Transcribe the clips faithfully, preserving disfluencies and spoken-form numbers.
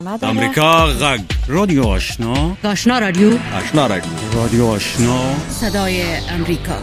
امریکا غږ رادیو آشنا آشنا رادیو آشنا رادیو رادیو آشنا صدای امریکا.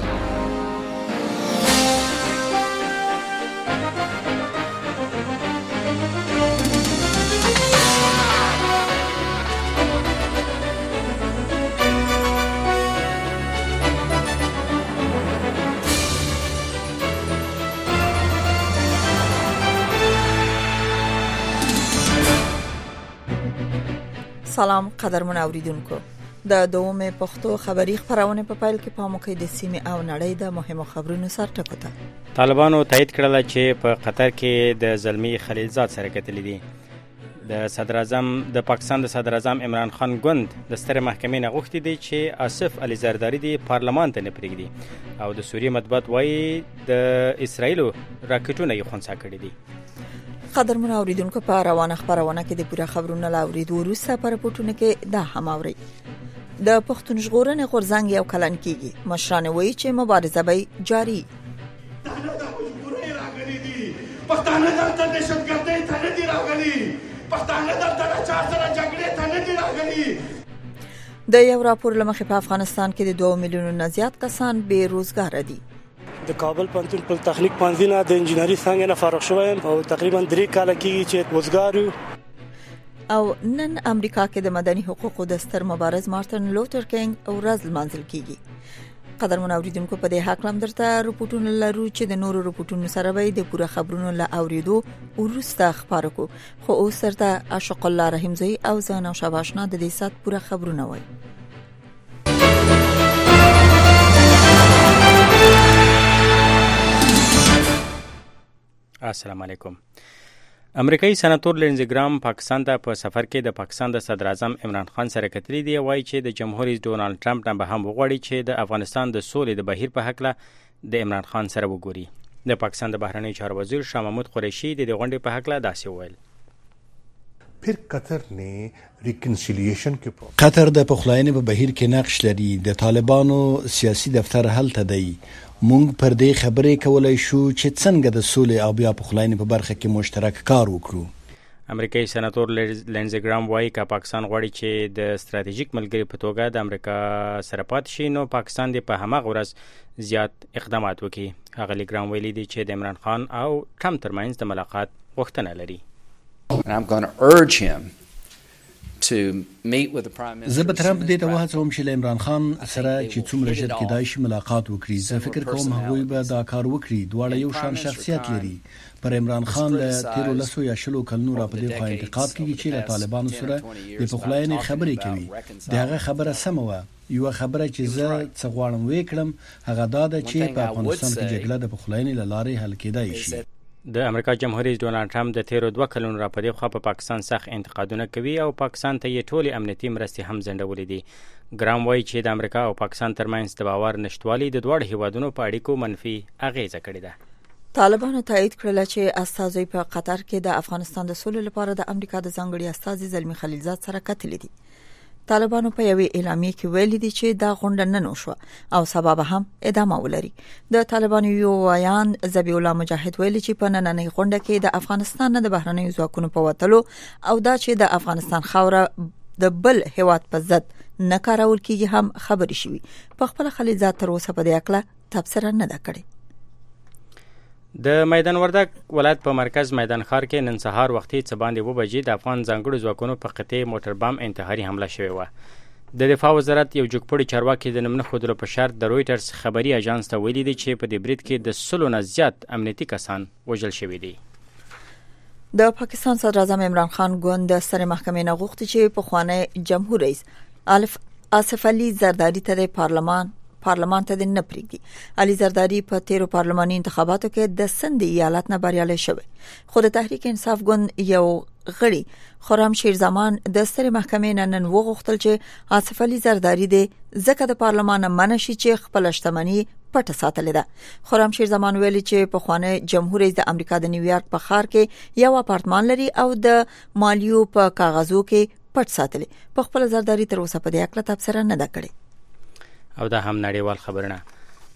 سلام قدرمن اوریدونکو، د دومه پښتو خبری خبرونه په پایل کې پامو کې د سیمه او نړۍ د مهمو خبرونو سر ټکوته. طالبانو تایید کړل چې په قطر کې د زلمی خلیلزاد سره کتلې دي. د صدر اعظم د پاکستان د صدر اعظم عمران خان ګوند د ستر محکمې نه غوښتي دي چې آصف علي زرداری دی پارلمان ته نه پریږدي او د سوریې مطبوعات وایي د اسرایلو راکټونه یې خونسا کړي دي. قدرمن اوریدونکو، په روانه خبرونه کې د پوره خبرونو لاوریدو وروسته پر پټونه کې دا هم اوري. د پښتون ژغورنې غورځنګ یو کلن کېږي، مشران وایي چې مبارزه به جاری. پښتانه دلته دهشتګردۍ ته نه دي راغلي، پښتانه دلته د چا سره جګړې ته نه دي راغلي. د یو راپور له مخې په افغانستان کې د دوه میلیونو نه زیات کسان بې روزګاره دي. د کابل پوهنتون په تخنیک پوهنځي نه د انجینري څنګه نه فارغ شوم او تقریبا درې کاله کېږي چې وزګار یو. او نن امریکا کې د مدني حقوقو د ستر مبارز مارټن لوتر کینګ ورځ لمانځل کیږي. قدرمن اوریدونکو، په دې حق لم درته رپورټونه لرو چې د نورو رپورټونو سره به د پوره خبرونو لا اوریدو ورسته خبرو کو. خو اوس سره عاشق الله رحیمزئی او زانا شباشنا د دې سات پوره خبرونه وای. السلام علیکم. امریکایي سناتور لینزی ګرام پاکستان ته په سفر کې د پاکستان د صدر اعظم عمران خان سره کتلې دی. وایي چې د جمهور رئیس ډونالد ټرمپ نه به هم وغواړي چې د افغانستان د سولې د بهیر په حق له د عمران خان سره وګوري. د پاکستان د بهرنی چارو وزیر شاه محمود قریشي د دې غونډې په حق له داسې وویل. پھر قطر نے ریکنسیلیشن کے قطر د پخلاینې په بهیر کې نقش لري. د طالبانو سیاسي دفتر هلته دی. مونږ پر دې خبرې کولای شو چې څنګه د سولې او بیا پخلاینې په برخه کې مشترک کار وکړو. امریکایي سناتور لینزی ګرام وایي که پاکستان غواړي چې د ستراتیژیک ملګری په توګه د امریکا سره پاتې شي نو پاکستان دې په هماغه ورځ زیات اقدامات وکړي. هغه ګرام ویلي دی چې د عمران خان او ټرمپ ترمنځ د ملاقات غوښتنه لري. And I'm going to urge him to meet with the prime minister. زه به ترمپ دې ته وهڅوم چې له عمران خان سره چې څومره ژر کېدای شي ملاقات وکړي. زه فکر کوم هغوی به دا کار وکړي. دواړه یو شان شخصیت لري. پر عمران خان له تیرو لسو یا شلو کلونو را په دې خوا انتقاد کوي چې له طالبانو سره د پخلاینې خبرې کوي. دغه خبره سمه وه. یو خبره چې زه څه غواړم وکړم هغه دا ده چې په افغانستان کې جګړه د پخلاینې له لارې حل کېدای شي. د امریکا جمهور رئیس ډونالد ټرمپ د تیرو دوه کلونو را په دې خوا په پاکستان سخت انتقادونه کوي او پاکستان ته یې ټولې امنیتي مرستې هم ځنډولې دي. ګرام وایي چې د امریکا او پاکستان ترمنځ د باور نشټوالي د دواړو هیوادونو په اړیکو منفي اغیزه کړې ده. طالبانو تایید کړل چې استازي په قطر کې د افغانستان د سولې لپاره د امریکا د ځانګړي استازي زلمی خلیلزاد سره کتلې دي. طالبانو په یوې اعلامیه کې ویلي دي چې دا غونډه نه نوشوه او سبب هم ادامه ولري. د طالبانو یو ویان ذبیح الله مجاهد ویلي چې په نننۍ غونډه کې د افغانستان نه د بهرنیو ځواکونو په وتلو او دا چې د افغانستان خاوره د بل هیواد په ضد نه کارول کیږي هم خبرې شوي. په خپل خلیلزاد تر اوسه په دې اړه تبصره نه ده کړې. د میدان وردګ ولایت په مرکز میدان ښار کې نن سهار وختي څه باندې و بجې د افغان ځانګړو ځواکونو په قطعي موټر بم انتحاري حمله شوې وه. د دفاع وزارت یو جګپوړي چارواکي د نوم نه ښودلو په شرط د رویټرز خبري اژانس ته ویلي دي چې په دې برید کې د سلو نه زیات امنیتي کسان وژل شوي دي. د پاکستان صدر اعظم عمران خان ګوند د ستر محکمې نه غوښتي چې پخوانی جمهور رئیس آصف علي زرداری ته د پارلمان پارلمان ته نه پریږدي. علي زرداری په تیرو پارلماني انتخاباتو کې د سند ایالت نه بریالی شوی. خو د تحریک انصاف ګوند یو غړي خرم شیرزمان د ستر محکمې نن وغوښتل چې آصف علي زرداری د ځکه د پارلمان منشي چې خپل شتمنۍ پټه ساتلې ده. خرم شیرزمان ویلي چې په خوانه جمهور رئیس د امریکا د نیویارک په ښار کې یو اپارتمان لري او د مالیو په کاغذو کې پټ ساتلې. په خپل زرداری تر اوسه په دې اړه تبصره نه ده کړې. او دا هم نړیوال خبرونه.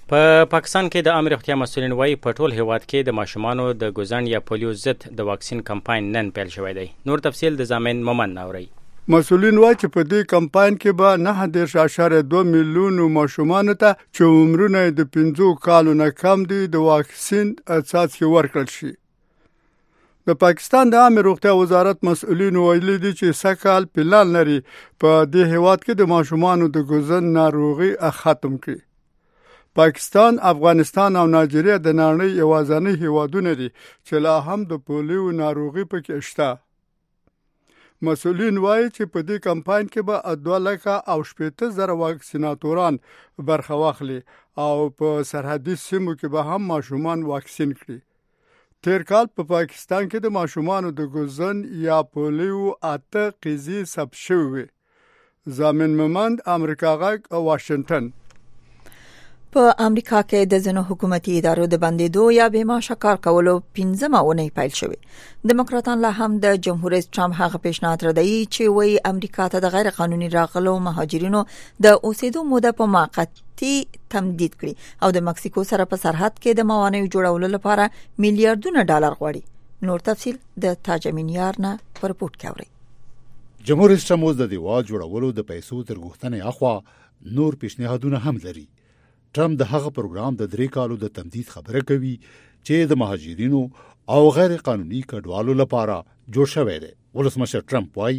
په پاکستان کې د عامه روغتیا مسؤلین وایي په ټول هیواد کې د ماشومانو د ګوزن یا پولیو ضد د واکسین کمپاین نن پیل شوی دی. نور تفصیل د زامن مومن ناوري. مسؤلین وایي چې په دې کمپاین کې به نه دېرش اعشاریه دوه میلیونو ماشومانو ته چې عمرونه د پنځو کالو نه کم دي د واکسین څاڅکي ورکړل شي. د پاکستان د عامه روغتیا وزارت مسؤلین ویلي دي چې سکهال پلان لري په دې هیواد کې د ماشومانو د ګوزن ناروغي ختم کړي. پاکستان، افغانستان او نایجیریا د نړۍ یوازینی هیوادونه دي چې لا هم د پولیو ناروغي پکې شته. مسؤلین وایي چې په دې کمپاین کې به دوه لکه او شپېته زره واکسیناتوران برخه واخلي او په سرحدي سیمو کې به هم ماشومان واکسین کړي. تیر کال په پا پاکستان کې د ماشومانو د ګوزن یا پولیو اته قضیې ثبت شوې. زامن ممند، امریکا غږ، واشنگټن. په امریکا کې د ځینو حکومتي ادارو د بندیدو یا بې معاشه کار کولو پنځمه اونۍ پیل شوې. دیموکراتان لا هم د جمهور رئیس ټرمپ هغه پیشنهاد ردوي چې وایي امریکا ته د غیر قانوني راغلو مهاجرینو د اوسېدو موده په موقتي تمدید کړي او د مکسیکو سره په سرحد کې د موانعو جوړولو لپاره میلیارډونه ډالر غواړي. نور تفصیل د تاج امینیار نه پر رپورټ کې اوري. جمهور رئیس ټرمپ د دیوال جوړولو د پیسو تر غوښتنې اخوا نور پیشنهادونه هم لري. ټرمپ د هغه پروګرام د درې کالو د تمدید خبره کوي چې د مهاجرینو او غیر قانوني کډوالو لپاره جوړ شوی دی. ولسمشر ټرمپ وایي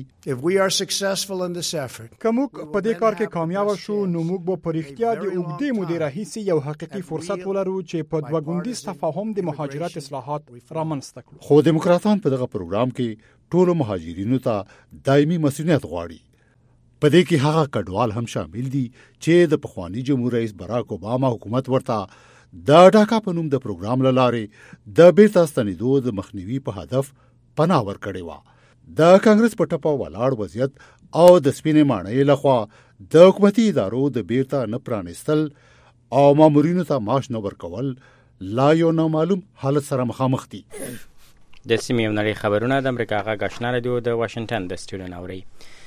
کومک په دې کار کې کامیاب شو نو موږ به په رښتیا د اوږدې مودې راهیسې یو حقیقي فرصت ولرو چې په دوه ګوندیز تفاهم د مهاجرت اصلاحات رامنځته کړو. خو دیموکراتان په دغه پروګرام کې ټولو مهاجرینو ته دایمي مسؤلیت غواړي. په دې کې هغه کډوال هم شامل دي چې د پخوانی جمهور رئیس براک اوباما حکومت ورته د ډاکا په نوم د پروګرام لارې د بیرته ستنېدو د مخنیوي په هدف پناه ورکړې وه. د کانګرس په ټپه ولاړ وضعیت او د سپینې ماڼۍ لخوا د حکومتي ادارو د بیرته نه پرانستل او مامورینو ته معاش نه ورکول لا یو نامعلوم حالت سره مخامخ دي. د سیمې او نړۍ خبرونه د امریکا غږ آشنا رادیو د واشنگټن د سټوډیو ناوري.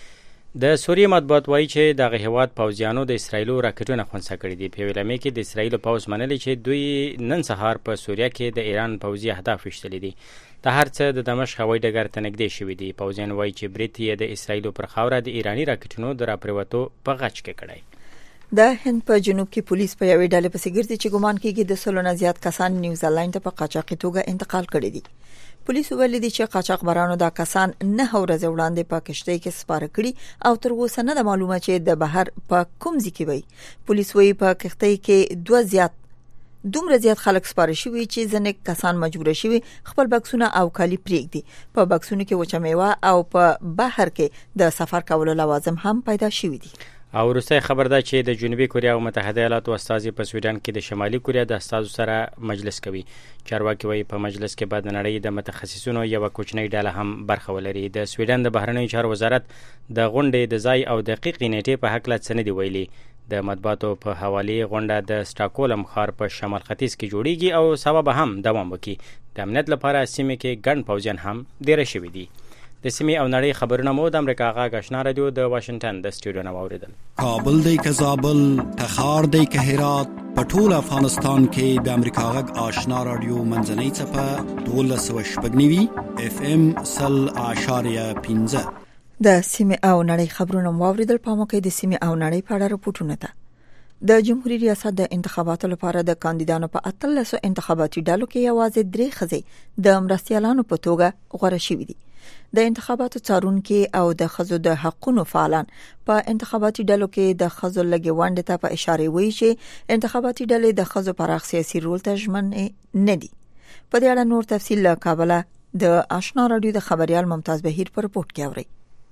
د سوریې مطبوعات وایي چې دغه هیواد پوځیانو د اسرایلو راکټونه خونسا کړي دي. په ویلامې کې د اسرایلو پوځ منلي چې دوی نن سهار په سوریه کې د ایران پوځي اهداف وشتلي دي. د هر څه د دمشق هوایي ډګر ته نږدې شوي دي. پوځیان وایي چې برید یې د اسرایلو پر خاوره د ایراني راکټونو د راپریوتو په غچ کې کړی. د هند په جنوب کې پولیس په یوې ډلې پسې ګرځي چې ګمان کېږي د سلو نه زیات کسان نیوزیلند ته په قاچاقي توګه انتقال کړي دي. پولیس ویلي دي چې قاچاقبرانو دا کسان نه ورځ وړاندې په کشتۍ کې سپاره کړي او تر اوسه نه د معلومه چې د بهر په کوم ځای کې وي. پولیس وایي په کشتۍ کې دوه زیات دومره زیات خلک سپاره شوي چې ځنې کسان مجبور شوي خپل بکسونه او کالي پرېږدي. په بکسونو کې وچه میوه او په بهر کې د سفر کولو لوازم هم پیدا شوي دي. او وروستی خبر ده چې د جنوبي کوریا او متحده ایالاتو استازي په سویډن کې د شمالي کوریا د استازو سره مجلس کوي. چارواکي وایي په مجلس کې به د نړۍ د متخصصینو یوه کوچنۍ ډله هم برخه ولري. د سویډن د بهرنیو چارو وزارت د غونډې د ځای او دقیقې نیټې په هکله څه نه دي ویلي. د مطبوعاتو په حوالې غونډه د سټاکهولم ښار په شمال ختیځ کې جوړیږي او سبا به هم دوام وکړي. د امنیت لپاره سیمې کې ګڼ پوځیان هم دېره شوي دي. د سیمې او نړۍ خبرونه مو د امریکا غږ آشنا رادیو د واشنگټن د سټوډیو نه واوریدل. کابل دی که زابل، تخار دی که هرات، په ټول افغانستان کې د امریکا غږ آشنا رادیو منځنۍ څپه دولس سوه شپږ نوي اف ام سل اعشاریه پنځه. د سیمې او نړۍ خبرونه مو واوریدل. په موقع د سیمې او نړۍ په اړه رپورټونه ده. د جمهوریت ریاست د انتخاباتو لپاره د کاندیدانو په اتلسو انتخاباتي ډلو کې یوازې درې ښځې د مرستیالانو په توګه غوره شوي دي. د انتخاباتو څارونکي او د ښځو د حقونو فعالان په انتخاباتي ډلو کې د ښځو لږې ونډې ته په اشاره وایي چې انتخاباتي ډلې د ښځو پراخ سیاسي رول ته ژمن نه دي. په دې اړه نور تفصیل له کابله د آشنا رادیو د خبريال ممتاز بهیر پر رپورټ کې اوري.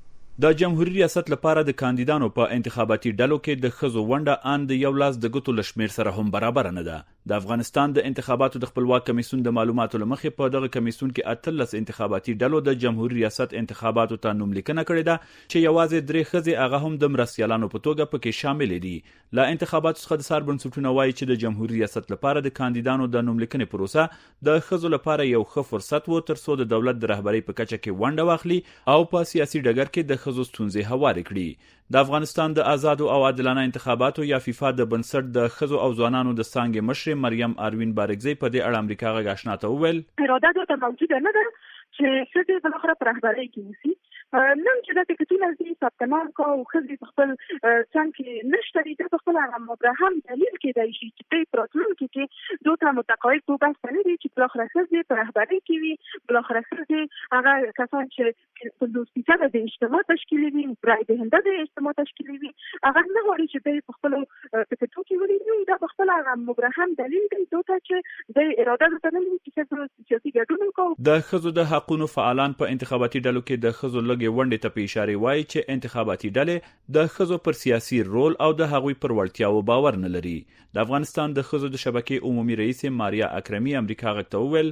د جمهوریت ریاست لپاره د کاندیدانو په انتخاباتي ډلو کې د ښځو ونډه ان د یو لاس د ګوتو لشمیر سره هم برابر نه ده. د افغانستان د انتخاباتو د خپلواک کمیسیون د معلوماتو لمخې په دغه کمیسیون کې اتلس انتخاباتي ډلو د جمهوریت ریاست انتخاباتو ته نوملیکنه کړې ده چې یوازې درې ښځې هغه هم د مرستیالانو په توګه پکې شامل دي. له انتخاباتو څخه د سار بنسټونه وایي چې د جمهوریت ریاست لپاره د کاندیدانو د نوملیکنې پروسه د ښځو لپاره یو ښه فرصت و ترڅو د دولت د رهبرۍ په کچه کې ونډه واخلي او په سیاسي ډګر کې د ښځو ستونزې هوارې کړي. د افغانستان د آزادو او عادلانه انتخاباتو یا فیفا د بنسټ د ښځو او ځوانانو د څانګې مشرې مریم آروین بارکزی په دې اړه امریکا غږ آشنا ته وویل اراده درته موجوده نه ده چې ښځې بالاخره په رهبرۍ کې اوسي. نن چې دا ټکټونه دي ثبت نام کا او ښځې په خپل څنګ کې نشته دي، دا په خپل هغه مبرهم دلیل کېدای شي چې دوی په راتلونکي کې دوی ته متقاعد توګه ستنې دي چې بالاخره ښځې په رهبرۍ کې وي، بالاخره ښځې هغه کسان چې پنځوس فیصده د اجتماع تشکیلوي وي، رای دهنده د اجتماع تشکیلوي، هغه نه غواړي چې دوی په خپلو ټکټو کې ولري. دا په خپل هغه مبرهم دلیل دی دوی ته چې دوی اراده درته نه لري چې ښځو سیاسي ګډون وکړي. د ښځو د حقونو فعالان په انتخاباتي ډلو کې د ښځو لږې ونډې ته په اشاره وایي چې انتخاباتي ډلې د ښځو پر سیاسي رول او د هغوی پر وړتیاو باور نه لري. د افغانستان د ښځو د شبکې عمومي رئیس ماریا اکرمي امریکا غږ ته وویل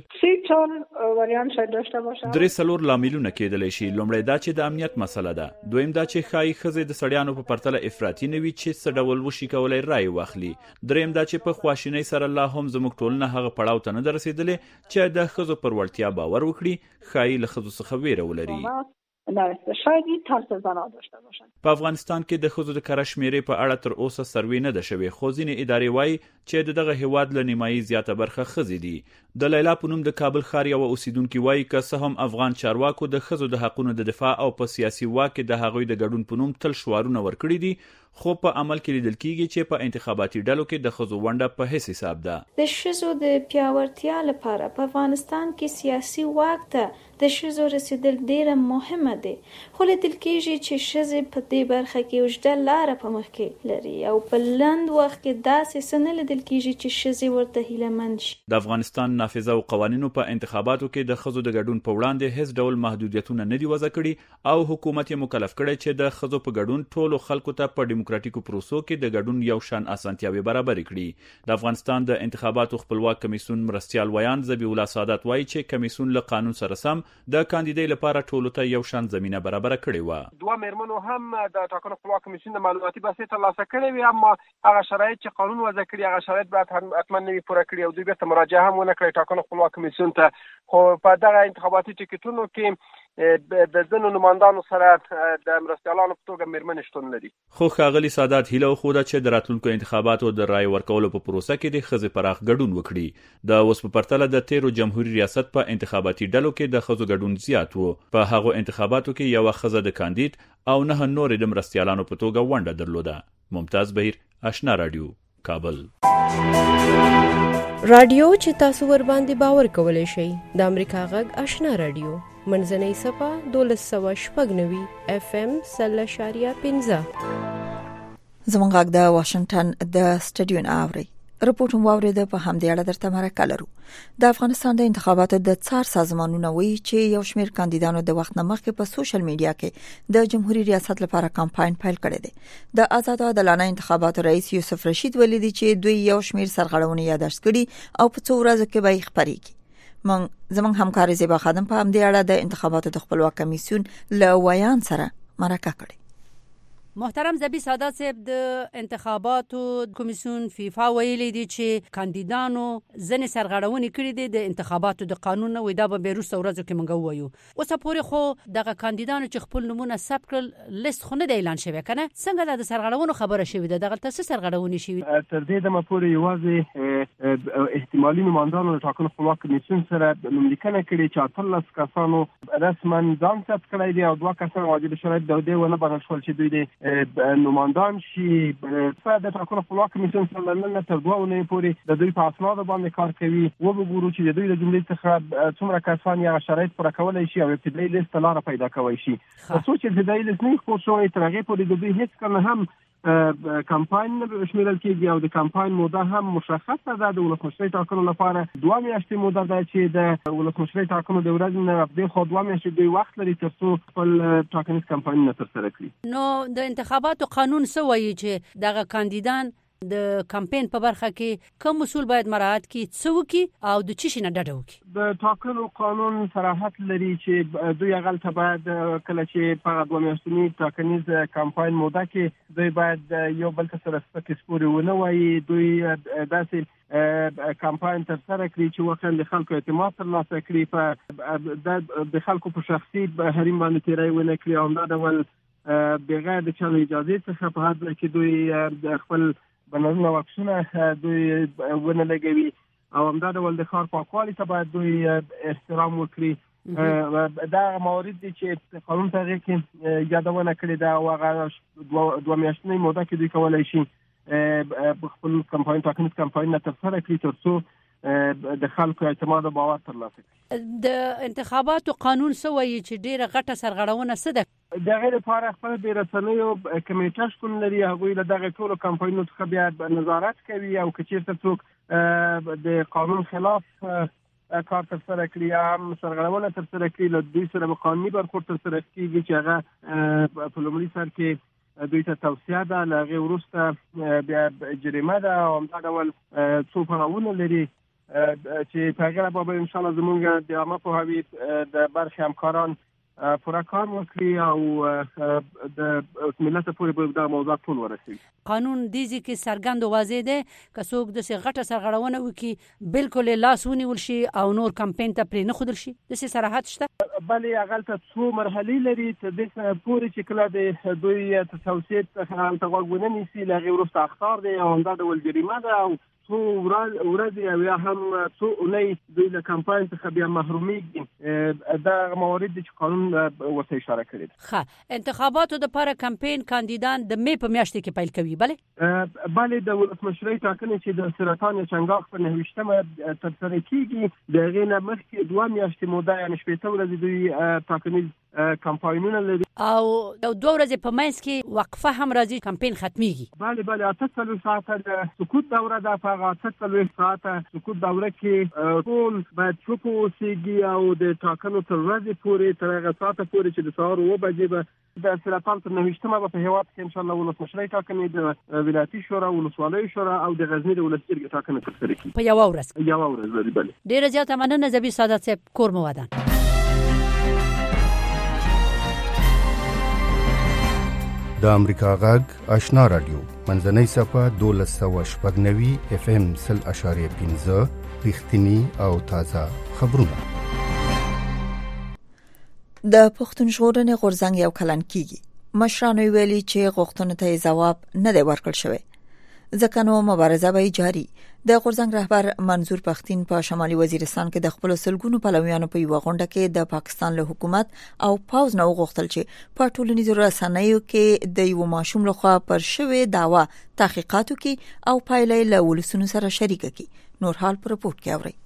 درې څلور لاملونه کېدلی شي. لومړی دا چې د امنیت مسله ده، دویم دا چې ښایي ښځې د سړیانو په پرتله افراطي نه وي چې څه ډول وشي کولی رای واخلي، دریم دا چې په خواشینۍ سره لا هم زموږ ټولنه هغه پړاو ته نه ده رسېدلې چې د ښځو پر وړتیا باور وکړي، ښایي له ښځو څخه ویره ولري. په افغانستان کې د ښځو د کره شمیرې په اړه تر اوسه سروې نه ده شوې، خو ځینې ادارې وایي چې د دغه هیواد له نیمایي زیاته برخه ښځې دي. د لیلا په نوم د کابل ښار یوه اوسیدونکي وایي که څه هم افغان چارواکو د ښځو د حقونو د دفاع او په سیاسي واک کې د هغوی د ګډون په نوم تل شعارونه ورکړي دي، خو په عمل کې لیدل کېږي چې په انتخاباتي ډلو کې د ښځو ونډه په هیڅ حساب ده. د ښځو د پیاوړتیا لپاره په افغانستان کې سیاسي واک ته د ښځو رسیدل ډیره مهمه دی، خو لیدل کېږي چې ښځې په دې برخه کې اوږده لاره په مخ کې لري او په لنډ وخت کې داسې څه نه لیدل کېږي چې ښځې ورته هیلهمند شي. د افغانستان نافذه او قوانینو په انتخاباتو کې د ښځو د ګډون په وړاندې هیڅ ډول محدودیتونه نه دي وضع کړي او حکومت یې مکلف کړی چې د ښځو په ګډون ټولو خلکو ته په ډیموکراتیکو پروسو کې د ګډون یو شان اسانتیاوې برابرې کړي. د افغانستان د انتخاباتو خپلواک کمیسیون مرستیال ویان ذبیح الله سعادت وایي چې کمیسیون له قانون سره سم د کاندیدۍ لپاره ټولو ته یو شان زمینه برابره کړې وه. دوه میرمنو هم د ټاکنو خپلواک کمیسیون د معلوماتي بسطې ترلاسه کړې وي، اما هغه شرایط چې قانون وضع کړي هغه شرایط باید حتما نه وي پوره کړي او دوی بیرته مراجعه هم ونه کړي ټاکنو خپلواک کمیسیون ته. خو په دغه انتخاباتي ټکټونو کې د ځینو نمایندانو سره د مرستیالانو په توګه میرمنې شتون لري. خو ښاغلي سادات هیله وښوده چې د راتلونکو انتخاباتو د رای ورکولو په پروسه کې د ښځې پراخ ګډون وکړي. د اوس په پرتله د تیرو جمهوریت ریاست په انتخاباتي ډلو کې د ښځو ګډون زیات و. په هغو انتخاباتو کې یوه ښځه د کاندید او نه نورې د مرستیالانو په توګه ونډه درلوده. ممتاز بهیر، آشنا رادیو، کابل. رادیو چې تاسو ور باندې باور کولای شئ د امریکا غږ آشنا رادیو منځنۍ صفه دولس سوه شپږ نوي اف ام سل اشاریه پنځه. زمونږ غږ د واشنگټن د سټډیو نه اوري. رپورټ مو اورید په همدې اړه درته مرکه لرو. د افغانستان د انتخاباتو د څار سازمانونو وایي چې یو شمېر کاندیدانو د وخت نه مخکې په سوشل میډیا کې د جمهوریت ریاست لپاره کمپاین پیل کړی دی. د آزاد او عادلانه انتخاباتو رئیس یوسف رشید ولیدي چې دوی یو شمېر سرغړونې یاداښت کړي او په څو ورځو کې به یې خپرېږي. من زمونږ همکار زیبا خادم په همدې اړه د انتخاباتو د خپلواک کمیسیون له ویان سره مرکه کړې. محترم ذبیح سادات صاحب، د انتخاباتو کمیسیون فیفا ویلي دي چې کاندیدانو ځنې سرغړونې کړې دي د انتخاباتو د قانون نه، وي دا به وروسته ورځو کې موږ ووایو. اوسه پورې خو دغه کاندیدانو چې خپل نومونه ثبت کړل لیست خو نه دی اعلان شوی کنه، څنګه د سرغړونو خبره شوې ده؟ دغه څه سرغړونې شوې؟ تر دې دمه پورې یوازې احتمالي نمایندانو د ټاکنو خپلواک کمیسیون سره نوملیکنه کړې چې اتلس کسانو رسما ځان ثبت کړی دی او دوه کسان واجب شرایط د دې ونه بلل شول چې دوی د نمایندان شي. په د ټاکنو خپلواک کمیسیون سره نن تر دوه اونۍ پورې د دوی په اسنادو باندې کار کوي. وګورو چې د دوی د جملې څخه څومره کسان یا شرایط پوره کولی شي او ابتدایي لیست لاره پیدا کولی شي. څو چې ابتدایي لیست نه خپور شوی تر هغې پورې د دوی هېڅ کله هم کمپاین شمیرل کېږي او د کمپاین موده هم مشخصه ده. د ولسمشرۍ ټاکنو لپاره دوه میاشتې موده ده چې د ولسمشرۍ ټاکنو د ورځې نه دېخوا دوه میاشتې دوی وخت لري تر څو خپل ټاکنیز کمپاینونه ترسره کړي. نو د انتخاباتو قانون څه وایي چې دغه کاندیدان د کمپاین په برخه کې کوم اصول باید مراعات کړي، څه وکړي او د څه شي نه ډډه وکړي؟ د ټاکنو قانون صراحت لري چې دوی هغلته باید کله چې په دوه میاشتني ټاکنیز کمپاین موده کې دوی باید یو بل ته سره سپکې سپورې ونه وایي. دوی داسې کمپاین ترسره کړي چې واقعا د خلکو اعتماد ترلاسه کړي، په د خلکو په شخصي حریم باندې تیری ونه کړي او همدا ډول بغیر د چا اجازه څخه په حد کې دوی خپل بنرونه واکسونه دوی ونه لګوي او همدا ډول د ښار پاکوالي ته باید دوی احترام وکړي. دا موارد دي چې قانون تغییر کې یادونه کړې ده او هغه دوه میاشتنۍ موده کې دوی کولی شي خپل کمپاین ټاکنیز کمپاین ترسره کړي تر څو د خلکو اعتماد او باور ترلاسه کړي. د انتخاباتو قانون څه وایي چې ډیره غټه سرغړونه څه ده؟ د هغې لپاره خپل د رسنیو کمیټه شتون لري، هغوی له دغه ټولو کمپاینونو څخه بیا نظارت کوي او که چېرته څوک د قانون خلاف کار ترسره کړي یا هم سرغړونه ترسره کړي له دوی سره به قانوني برخورد ترسره کېږي چې هغه په لومړي سر کې دوی ته توصیه ده، له هغې وروسته بیا جریمه ده او همدا ډول څو پړاوونه لري چې په هغې به انشاءالله زموږ د عامه پوهاوي د برخې همکاران پوره کار وکړي او د ملت پورې به دا موضوع ټول ورسوي. قانون دیزي کې څرګند او واضح دی که څوک داسې غټه سرغړونه وکړي بالکل لاس ونیول شي او نور کمپین ته پرې نه ښودل شي، داسې صراحت شته؟ بلې هغلته څو مرحلې لري تر دې پورې چې کله د دوی توصیې څخه هلته غوږ ونه نیسي له هغې وروسته اخطار دی او همدا ډول جریمه ده او څو ورځې او یا هم څو اونۍ دوی له کمپاین څخه بیا محرومیږي. دا موارد دي چې قانون ورته اشاره کړې ده. ښه، انتخاباتو دپاره کمپین کاندیدان د مې په میاشتې کې پیل کوي؟ بلې بلې د ولسمشرۍ ټاکنې چې د سرطان چنګاښ په نهه ویشتمه ترسره کېږي د هغې نه مخکې دوه میاشتې موده یعنې شپېته ورځې دوی ټاکنیز کمپاینونه لري او دوه ورځې په منځ کې وقفه هم راځي، کمپین ختمیږي. بلې بلې اته څلوېښت ساعته د سکوت دوره ده. په هغه اته څلوېښت ساعته سکوت دوره کې ټول باید چوپ واوسېږي او د ټاکنو تر ورځې پورې تر هغه ساعته پورې چې د سهار اوه بجې به د سرطان تر نهه ویشتمه به په هېواد کې انشاءالله ولسمشرۍ ټاکنې د ولایتي شورا ولسوالیو شورا او د غزني د ولس جرګې ټاکنې ترسره کېږي په یوه ورځ. یوه ورځ لري. بلې ډېره زیاته مننه ظبي سعادت صاحب، کور مو ودان. د امریکا غږ آشنا رادیو منځنۍ صفحه دولس سوه شپږ نوي اف ام سل اشاریه پنځه رښتینی او تازه خبرونه. د پښتون ژغورنې غورځنګ یو کلن کیږي. مشرانو ویلي چې غوښتنو ته ځواب نه دی ورکړل شوی، ځکه نو مبارزه به جاری. د غورځنګ رهبر منظور پښتين په شمالي وزیرستان کې د خپل سلګونو پلویانو په یو غونډه کې د پاکستان له حکومت او پاوز نه وغوښتل چې په ټولنیزو رسنیو کې د یو ماشوم لخوا پر شوی داوا تحقیقات وکړي او پایلې له ولسونو سره شریک کړي. نور حال پر رپورت کې اوري.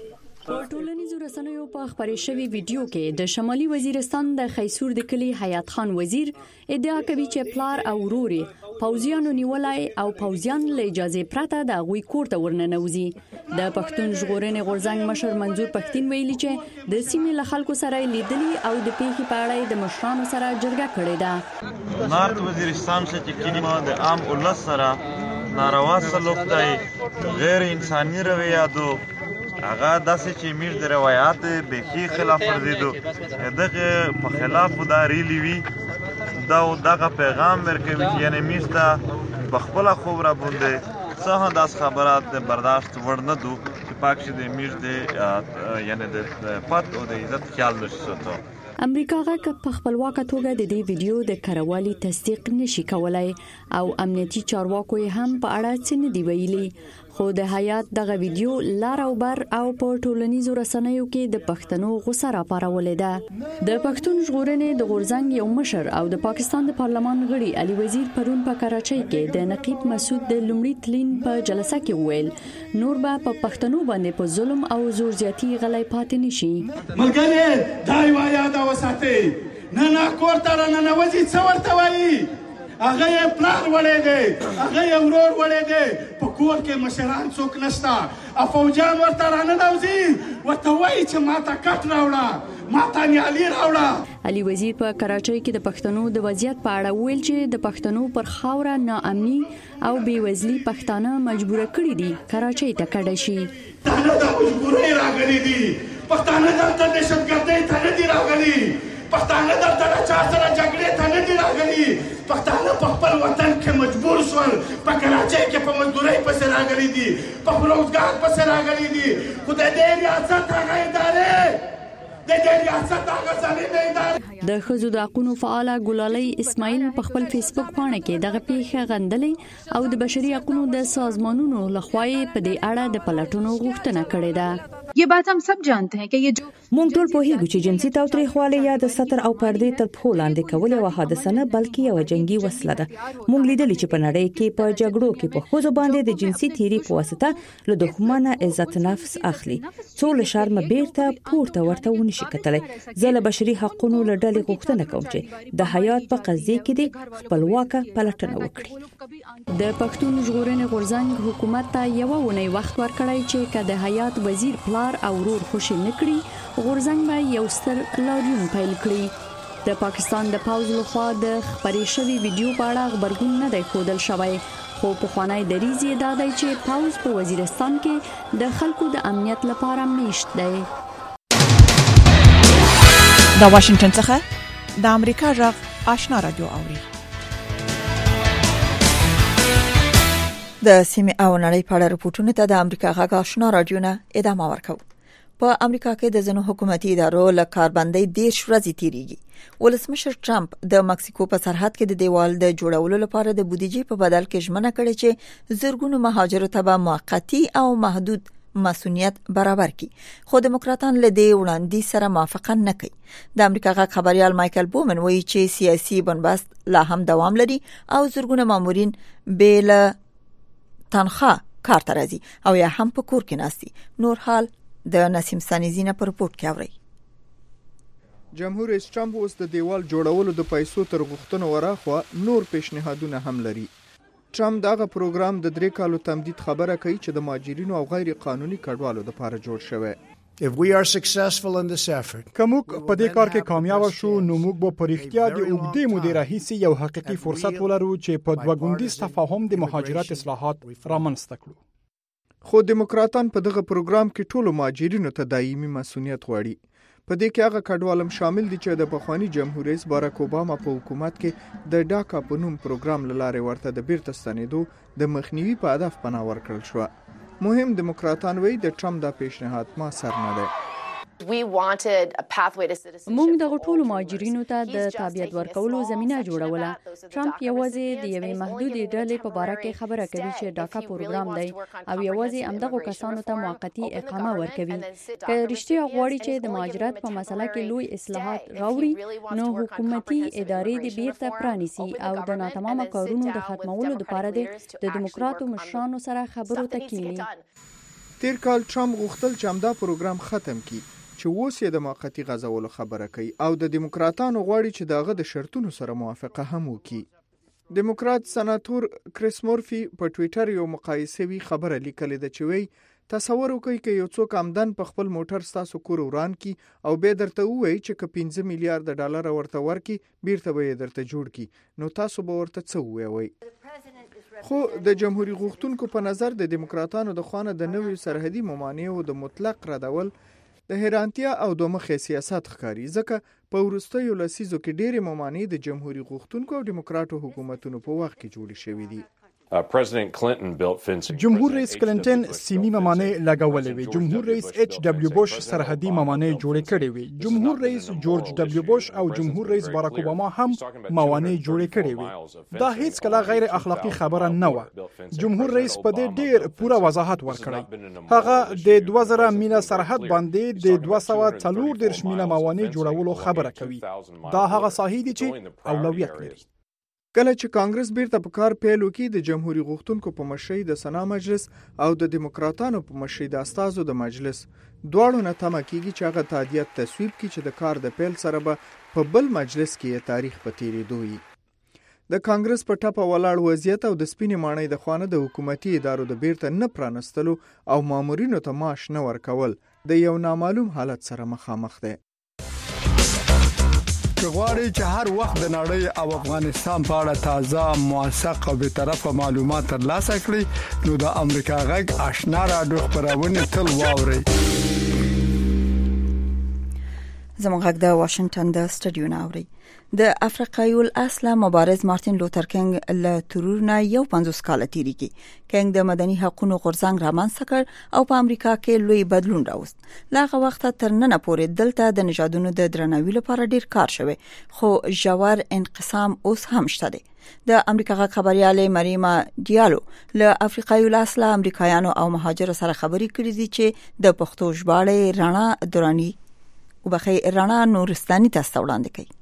په ټولنیزو رسنیو په خبرې شوی ویډیو کې د شمالي وزیرستان د خیسور د کلی حیات خان وزیر ادعا کوي چې پلار او وروري پوځیانو نیولای او پوځیان له اجازه پرته د غوي کور ته ورننوزي. د پښتون ژغورنې غورځنګ مشر منظور پښتين ویلي چې د سیمې له خلکو سره لیدلي او د پیښې په اړه د مشرانو سره جرګه کړې ده. نارت وزیرستان چې کلمه د عام ولس سره ناروا سلوک دی، غیر انساني رویه دو، هغه داسې چې میش د روایات بخي خلاف ورزي دو دغه په خلاف دا ریلی وی دا دغه پیغام ورکوي چې یعنی میش دا بخپله خبره بونده څه داس خبرات برداشت ورنه دو چې پاک شه د میش د یعنی د پات او د عزت خیال نشته. امریکا غږ په خپلواکه توګه د دې ویډیو د کاروالي تصدیق نشي کولای او امنیتي چارواکو هم په اړه څه نه دی ویلي، خو د حیات دغه ویډیو لار او بر او په ټولنیزو رسنیو کې د پښتنو غوسه راپارولې ده. د پښتون ژغورنې د غورځنګ یو مشر او د پاکستان د پارلمان غړي علي وزیر پرون په کراچۍ کې د نقیب مسعود د لومړي تلین په جلسه کې ویل نور به په پښتنو باندې په ظلم او زور زیاتی غلای پاتې نشي. ملګری دای وایا دا وساتي نه نه کوړه نه نه وځي څو ورته وایي هغه یې پلان وړی دی، هغه یې ورور وړی دی، په کور کې مشران څوک نشته، افوجان ورته راننوځي ورته وایي چې ماته کټ راوړه، ماته نیالي راوړه. علي وزیر په کراچۍ کې د پښتنو د وضعیت په اړه ویل چې د پښتنو پر خاوره ناامني او بېوزلي پښتانه مجبور کړي دي کراچۍ ته کډه شي. پښتانه د مجبورۍ راغلي دي، پښتانه دلته دهشتګردۍ ته نه دي راغلي، پښتانه دلته د چا سره جګړې ته نه دي راغلي، پښتانه په خپل وطن کې مجبور شول، په کراچۍ کې په مزدورۍ پسې راغلي دي، په روزګار پسې راغلي دي، خو د دې ریاست هغه ادارې د دې ریاست هغه ظالمه ادارې. د ښځو د حقوقو فعال ګلالۍ اسماعیل په خپل فیسبوک پاڼه کې دغه پیښه غندلې او د بشري حقوقو د سازمانونو لخوا په دې اړه د پلټونو غوښتنه کړې ده. ये बात हम सब जानते हैं कि ये जो مونږ ټول پوهیږو چې جنسي تاوتریخوالی یا د ستر او پردې تر پښو لاندې کول یو حادثه نه بلکې یو جنگي وسله ده. مونږ لیدلی چې په نړۍ کې په جګړو کې په ښځو باندې د جنسي تیری په واسطه له دښمنه عزت نفس اخلي. څو له شرم بیرته پورته ورته ونشي کتلی. زه له بشري حقوقو له ډلې غوښتنه کوم چې د حیات په قضیه کې د خپلواکه پلټنه وکړي. د پښتون ژغورنې غورځنګ حکومت ته یو ونی وخت ورکړی چې کله د حیات وزیر پلار او ورور خوشی نکړي غورځنګ به یو ستر لاریون پیل کړي. د پاکستان د پاوز لخوا د خبرې شوی ویډیو په اړه خبرګون نه دی ښودل شوی، خو په خوانی دریځ یې دا دی چې پاوز په وزیرستان کې د خلکو د امنیت لپاره میشت دی. د واشنگټن څخه د امریکا غږ آشنا رادیو اوري. د سیمې او نړۍ په اړه راپورټونه ته د امریکا غږ آشنا رادیو نه ادامه ورکوي. په امریکا کې د ځینو حکومتي ادارو له کاربندۍ دیرش ورځې تیریږي. ولسمشر ټرمپ د مکسیکو په سرحد کې د دیوال د جوړولو لپاره د بودیجې په بدل کې ژمنه کړې چې زرګونو مهاجرو ته به موقتی او محدود مسؤلیت برابر کړي، خو دیموکراتان له دې وړاندیز سره موافقه نه کوي. د امریکا غږ خبريال مایکل بومن وایي چې سیاسي بنبست لا هم دوام لري او زرګونو مامورین بیل تنخواه کار ته راځي او یا هم په کور کې ناستي. نور حال د نسیم سانیزینه پر رپورت کې اوري. جمهور رئیس ټرمپ اوس د دیوال جوړولو د پیسو تر غوښتنو وراخوا نور پیشنهادونه هم لري. ټرمپ دغه پروګرام د درې کالو تمدید خبره کوي چې د مهاجرینو او غیر قانوني کډوالو لپاره جوړ شوی. If we are successful in this effort, کومک په دې کار کې کامیاب شو نو موږ به په اړتیا د اوږدې مودې راهیسې یو حقيقي فرصت ولرو چې په دوه ګوندیز تفاهم د مهاجرت اصلاحات رامنځته کړو. خو دیموکراتان په دغه پروګرام کې ټولو مهاجرینو ته دایمي مسؤلیت غواړي. په دې کې هغه کډوالم شامل دي چې د پخوانی جمهور رئیس باراک اوباما په حکومت کې د ډاکا په نوم پروګرام لاره ورته د بیرته ستنېدو د مخنیوي په هدف پناه ورکړل شو. مهم دیموکراتان وایي د ټرمپ دا پیشنهاد ما سر نه دی. موږ د ټولو مهاجرینو ته د تابعیت ورکولو زمينه جوړوله. ټرمپ یوازې د یوې محدودې ډلې په اړه کې خبره کوي چې ډاکا پروګرام دی او یوازې همدغه کسانو ته موقتی اقامه ورکوي. که رښتیا غواړي چې د مهاجرت په مسله کې لوی اصلاحات راوړي نو حکومتي ادارې د بیرته پرانیسي او د ناتمامه کارونو د ختمولو لپاره د دیموکراتو مشرانو سره خبرو ته کینی. تیر کال ټرمپ غوښتل چې همدا پروګرام ختم کړي چې اوس یې د موقتی غځولو خبره کوي او د دیموکراتانو غواړي چې داغه د شرطونو سره موافقه هم وکړي. دیموکرات سناتور کریس مورفي په ټوئیټر یو مقایسوي خبره لیکلې ده چې وایي تصور وکړئ چې یو څوک آمدن په خپل موټر ستاسو کور وران کی او به درته وایي چې ک پنځه میلیارډ ډالر ورته ورکي بیرته به یې درته جوړ کی نو تاسو به ورته څه وایي. خو د جمهوریت غوښتونکو په نظر د دیموکراتانو د خوانه د نوې سرحدي ممانعو د مطلق ردول د حیرانتیا او د مخې سیاست ښکاری، ځکه په وروستیو لسیزو کې ډېرې ممانعې د جمهوریت غوښتونکو او دیموکراتو حکومتونو په وخت کې جوړې شوې دي. جمهور رئیس کلینټن سیمي ممانعې لګولې وي. جمهور رئیس ایچ ډبلیو بوش سرحدي ممانعې جوړې کړې وي. جمهور رئیس جورج ډبلیو بوش او جمهور رئیس باراک اوباما هم ممانعې جوړې کړې وي. دا هیڅ کله غیر اخلاقی خبره نه و. جمهور رئیس په دې ډیر پوره وضاحت ورکړی. هغه د دوه زره میله سرحد باندې د دوه سوه څلور دېرش میله ممانعې جوړولو خبره کوي. دا هغه ساحې دي چې اولویت لري. کله چې کانګرس بیرته په کار پیل وکړي د جمهوریت غوښتونکو په مشرۍ د سنا مجلس او د دیموکراتانو په مشرۍ د استازو د مجلس دواړو نه تمه کیږي چې هغه تادیات تصویب کړي چې د کار د پیل سره به په بل مجلس کې تاریخ په تیریدو وي. د کانګرس په ټاپه ولاړ وضعیت او د سپینې ماڼۍ د خوانه د حکومتي ادارو د بیرته نه پرانستلو او مامورینو ته معاش نه ورکول د یو نامعلوم حالت سره مخامخ دی. غواړي چې هر وخت د نړۍ او افغانستان په اړه تازه موثق او به طرفه معلومات ترلاسه کړئ نو د امریکا غږ آشنا رادیو خبرونه تل واورئ. زموږ غږ د واشنگټن د سټډیو نه اوري. د افریقایي الاصل مبارز مارټین لوتر کینګ له ترور نه یو پنځوس کال تیریږي. کینګ د مدني حقوقو غورځنګ رامنځته کړ او په امریکا کې لوی بدلون راوست. لاغه وخت تر نن پورې دلته د نژادونو د درناوي لپاره ډیر کار شوی، خو ژور انقسام اوس هم شته دی. د امریکا غږ خبرياله مریما ډیالو له افریقایي الاصل امریکایانو او مهاجرو سره خبرې کړې دي چې د پښتو ژباړې رڼا درانی او بخي رڼا نورستاني تاسو وړاندې کوي.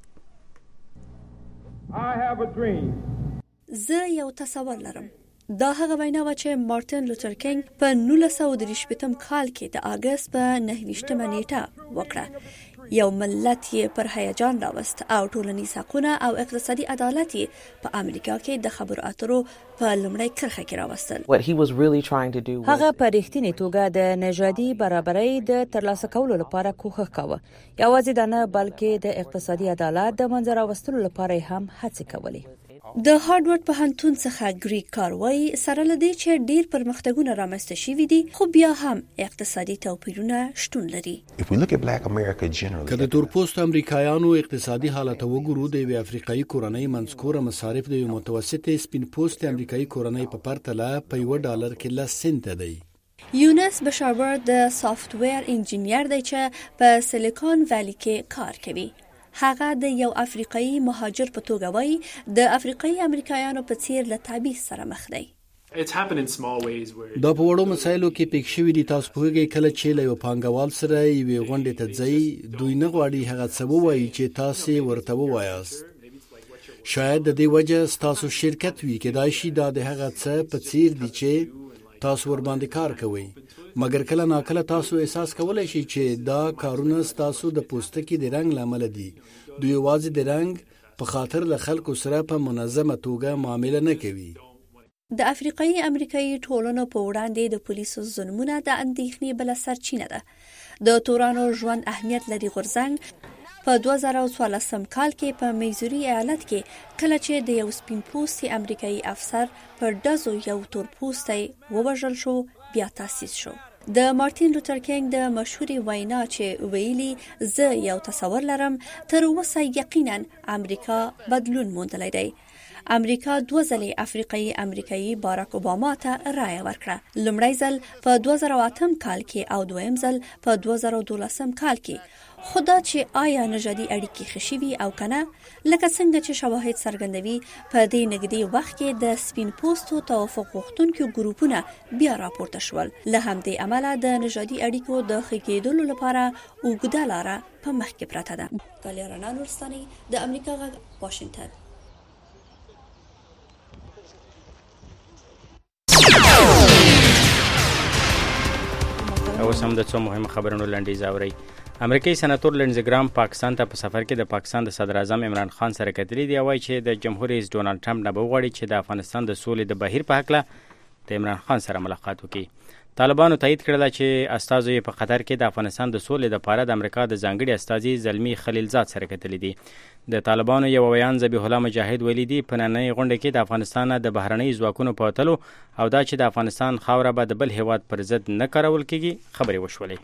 زه یو تصور لرم. دا هغه وینا و چې مارټین لوتر کینګ په نولس سوه درې شپېتم کال کې د اگست په نهه ویشتمه نیټه وکړه. یو ملت یې پر هیجان راوست او ټولنیز حقوقونه او اقتصادي عدالت یې په امریکا کې د خبرو اترو په لومړۍ کرښه کې راوستل. هغه په رښتینې توګه د نژادي برابرۍ د ترلاسه کولو لپاره کوښښ کاوه. یوازې دا نه بلکې د اقتصادي عدالت د منځ راوستلو لپاره هم هڅې کولې. د هارډورډ پوهنتون څخه ګریګ کاروي سره لدی چې ډیر پرمختګونه رامنځته شوي دي، خو بیا هم اقتصادي توپیرونه شتون لري. که د تورپوستو امریکایانو اقتصادي حالت وګورو، د یوې افریقایي کورنۍ منځکوره مصارف د یو متوسطې سپین پوست امریکایي کورنۍ په پرتله په یو ډالر کې لس سنت دی. یونس بشاربر د سافټویر انجینیر دی چې په سیلیکون ویلی کې کار کوي. هغه د یو افریقایي مهاجر په توګه وایي د افریقایي امریکایانو په څیر له تبعیض سره مخ دی. دا په وړو مسایلو کې پېښ شوي دي. تاسو پوهیږئ کله چې له یو پانګوال سره یوې غونډې ته ځئ، دوی نه غواړي هغه څه ووایي چې تاسو ورته ووایاست. شاید د دې وجه ستاسو شرکت وي، کېدای شي دا د هغه څه په څیر دي چې تاسو ور باندې کار کوئ، مګر کله ناکله تاسو احساس کولای شئ چې دا کارونه ستاسو د پوستکي د رنګ لامل دي. دوی یوازې د رنګ په خاطر له خلکو سره په منظمه توګه معامله نه کوي. د افریقایي امریکایي ټولنو په وړاندې د پولیسو ظلمونه د اندېښنې بله سرچینه ده. د تورانو ژوند اهمیت لري غورځنګ په دوه زره څوارلسم کال کې په میزوري ایالت کې کله چې د یو سپین پوستي امریکایي افسر پر ډزو یو تور پوستی ووژل شو بیا تاسیس شو. د مارټین لوتر کینګ د مشهوري وینا چې ویلي زه یو تصور لرم تر اوسه یقینا امریکا بدلون موندلی دی. امریکا دوه ځلې افریقایي امریکایي باراک اوباما ته رایه ورکړه، لومړی ځل په دوه زره اتم کال کې او دویم ځل په دوه زره دولسم کال کې. خو دا چې آیا نژادي اړیکې ښه شوي او کنه، لکه څنګه چې شواهد څرګندوي په دې نږدې وخت کې د سپین پوستو توافق غوښتونکو ګروپونه بیا راپورته شول. له همدې امله د نژادي اړیکو د ښه کېدلو لپاره اوږده لاره په مخ کې پرته ده. ګالیا رڼا نورستاني، د امریکا غږ، واشنګټن. اوس هم د څو مهمه خبرونو لنډیز اورئ. امریکایي سناتور لینزي ګرام پاکستان ته په سفر کې د پاکستان د صدر اعظم عمران خان سره کتلي دی. وایي چې د جمهور رئیس ډونالډ ټرمپ نه وغواړي چې د افغانستان د سولې د بهیر په هکله د عمران خان سره ملاقات وکړي. طالبانو تایید کړل چې استازو یې په قطر کې د افغانستان د سولې لپاره د امریکا د ځانګړي استازي زلمی خلیلزاد سره کتلي دي. د طالبانو یو بیان ذبیح الله مجاهد ویلي دي په نننۍ غونډه کې د افغانستان د بهرنۍ ځواکونو په وتلو او دا چې د افغانستان خاوره به د بل هیواد پر ضد نه کارول کیږي خبرې وشولې.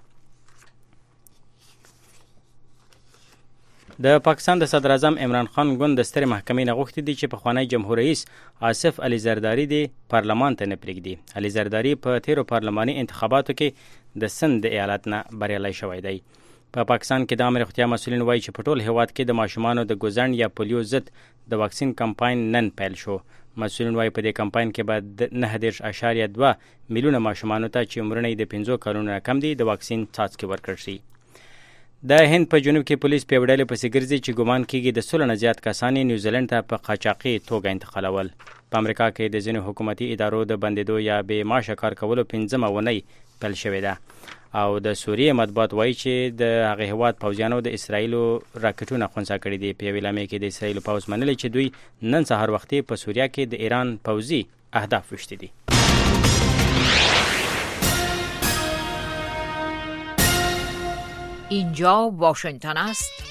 د پاکستان د صدر اعظم عمران خان ګوند د سترې محکمې نه غوښتي دي چې پخوانی جمهور رئیس آصف علي زرداری دی پارلمان ته نه پرېږدي. علي زرداری په تیرو پارلماني انتخاباتو کې د سند ایالت نه بریالی شوی دی. په پا پاکستان کې د عامه روغتیا مسؤلین وایي چې په ټول هیواد کې د ماشومانو د ګوزڼ یا پولیو ضد د واکسین کمپاین نن پیل شو. مسؤلین وایي په دې کمپاین کې به نهه دېرش اعشاریه دوه میلیونه ماشومانو ته چې عمرونه یې د پنځو کلونو نه کم دي د واکسین څاڅکي ورکړل شي. د هند په جنوب کې پولیس په وړاندې پسې ګرځي چې ګمان کیږي د سلو نه زیات کسان نیوزیلند ته په قاچاقي توګه انتقالول. په امریکا کې د ځینو حکومتي ادارو د بندیدو یا بې معاشه کار کولو پنځمه اونۍ پیل شوې ده او د سوریې مطبوعات وایي چې د هغه هیواد پوځیانو د اسرایلو راکټونه خنثی کړي دي. په یوې اعلامیه کې د اسرایلو پوځ منلي چې دوی نن سهار وختي په سوریه کې د ایران پوځي اهداف وشتي دي. اینجا واشنگتن است.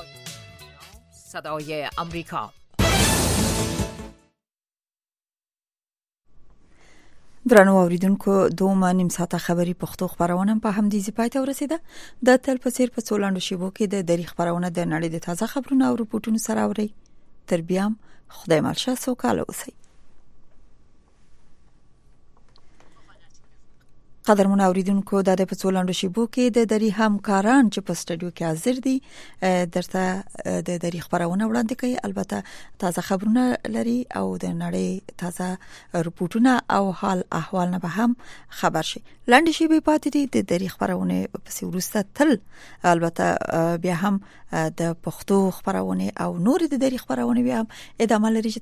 صدای امریکا. درنو اوریدونکو دوه نیم ساعته خبري پښتو خبرونه په همدې ځای ته ورسیده. د تل په څیر په څولاندو شیبو کې د دری خبرونه د نړۍ د تازه خبرونو او رپورټونو سره اوري. تر بیا خدای مالشه سوکاله اوسئ. قدرمن اوریدونکو د په څولاندو شیبو کې د دری همکاران چې په سټډیو کې حاضر دي درته د دری خبرونه وړاندې کوي. البته تازه خبرونه لري او د نړۍ تازه رپورټونه او حال احوال نه به هم خبر شي. لاندې شی به پاتې دي د دری خبرونه په سیورسته تل البته بیا هم د پښتو خبرونه او نور د دری خبرونه بیا هم ادامه لري.